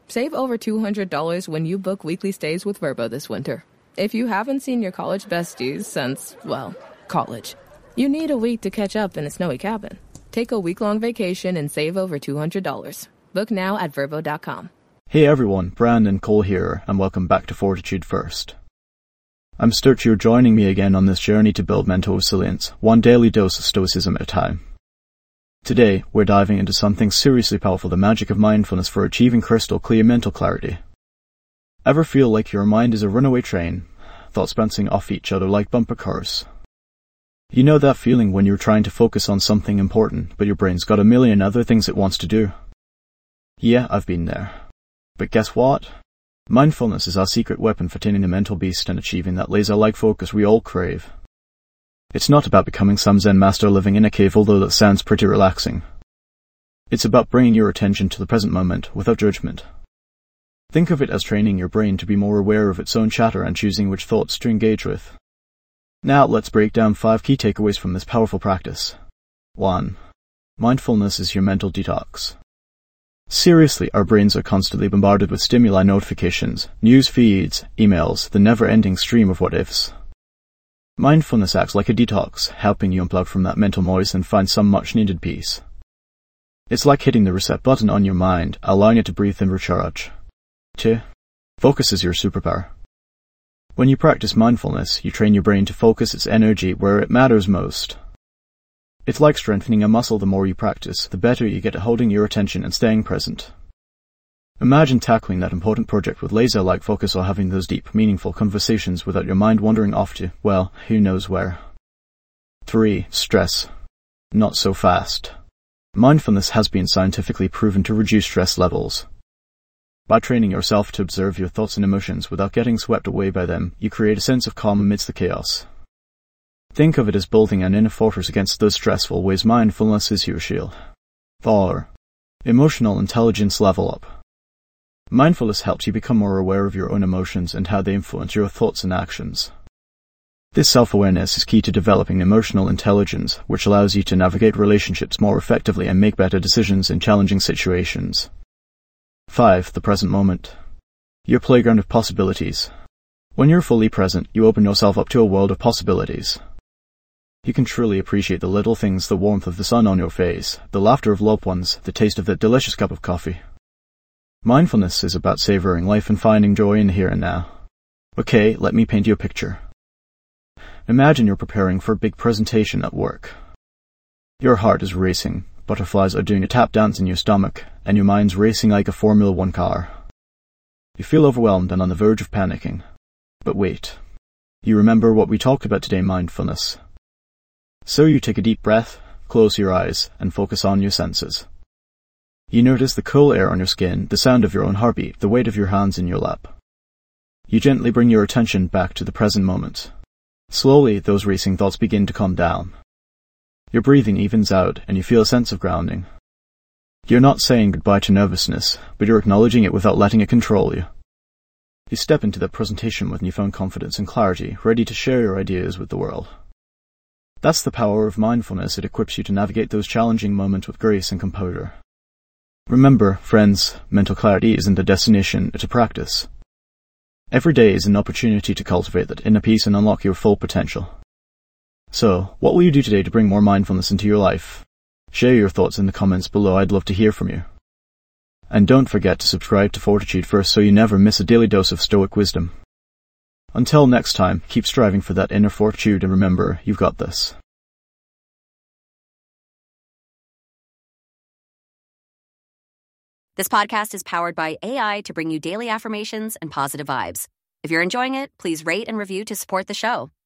Save over $200 when you book weekly stays with Vrbo this winter. If you haven't seen your college besties since, well, college, you need a week to catch up in a snowy cabin. Take a week-long vacation and save over $200. Book now at Vrbo.com. Hey everyone, Brandon Cole here, and welcome back to Fortitude First. I'm stoked you're joining me again on this journey to build mental resilience, one daily dose of stoicism at a time. Today, we're diving into something seriously powerful, the magic of mindfulness for achieving crystal clear mental clarity. Ever feel like your mind is a runaway train, thoughts bouncing off each other like bumper cars? You know that feeling when you're trying to focus on something important, but your brain's got a million other things it wants to do? Yeah, I've been there. But guess what? Mindfulness is our secret weapon for taming the mental beast and achieving that laser-like focus we all crave. It's not about becoming some Zen master living in a cave, although that sounds pretty relaxing. It's about bringing your attention to the present moment without judgment. Think of it as training your brain to be more aware of its own chatter and choosing which thoughts to engage with. Now let's break down 5 key takeaways from this powerful practice. 1. Mindfulness is your mental detox. Seriously, our brains are constantly bombarded with stimuli, notifications, news feeds, emails, the never-ending stream of what-ifs. Mindfulness acts like a detox, helping you unplug from that mental noise and find some much-needed peace. It's like hitting the reset button on your mind, allowing it to breathe and recharge. 2. Focus is your superpower. When you practice mindfulness, you train your brain to focus its energy where it matters most. It's like strengthening a muscle. The more you practice, the better you get at holding your attention and staying present. Imagine tackling that important project with laser-like focus, or having those deep, meaningful conversations without your mind wandering off to, well, who knows where. 3. Stress. Not so fast. Mindfulness has been scientifically proven to reduce stress levels. By training yourself to observe your thoughts and emotions without getting swept away by them, you create a sense of calm amidst the chaos. Think of it as building an inner fortress against those stressful waves. Mindfulness is your shield. 4. Emotional intelligence level up. Mindfulness helps you become more aware of your own emotions and how they influence your thoughts and actions. This self-awareness is key to developing emotional intelligence, which allows you to navigate relationships more effectively and make better decisions in challenging situations. 5. The present moment. Your playground of possibilities. When you're fully present, you open yourself up to a world of possibilities. You can truly appreciate the little things, the warmth of the sun on your face, the laughter of loved ones, the taste of that delicious cup of coffee. Mindfulness is about savoring life and finding joy in the here and now. Okay, let me paint you a picture. Imagine you're preparing for a big presentation at work. Your heart is racing, butterflies are doing a tap dance in your stomach, and your mind's racing like a Formula One car. You feel overwhelmed and on the verge of panicking. But wait. You remember what we talked about today, mindfulness. So you take a deep breath, close your eyes, and focus on your senses. You notice the cool air on your skin, the sound of your own heartbeat, the weight of your hands in your lap. You gently bring your attention back to the present moment. Slowly, those racing thoughts begin to calm down. Your breathing evens out, and you feel a sense of grounding. You're not saying goodbye to nervousness, but you're acknowledging it without letting it control you. You step into that presentation with newfound confidence and clarity, ready to share your ideas with the world. That's the power of mindfulness. It equips you to navigate those challenging moments with grace and composure. Remember, friends, mental clarity isn't a destination, it's a practice. Every day is an opportunity to cultivate that inner peace and unlock your full potential. So, what will you do today to bring more mindfulness into your life? Share your thoughts in the comments below. I'd love to hear from you. And don't forget to subscribe to Fortitude First so you never miss a daily dose of stoic wisdom. Until next time, keep striving for that inner fortitude, and remember, you've got this. This podcast is powered by AI to bring you daily affirmations and positive vibes. If you're enjoying it, please rate and review to support the show.